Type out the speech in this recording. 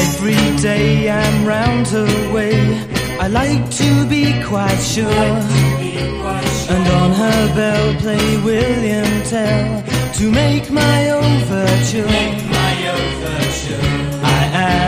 Every day I'm round her way, I like to be quite sure. And on her bell play William Tell to make my overture. I am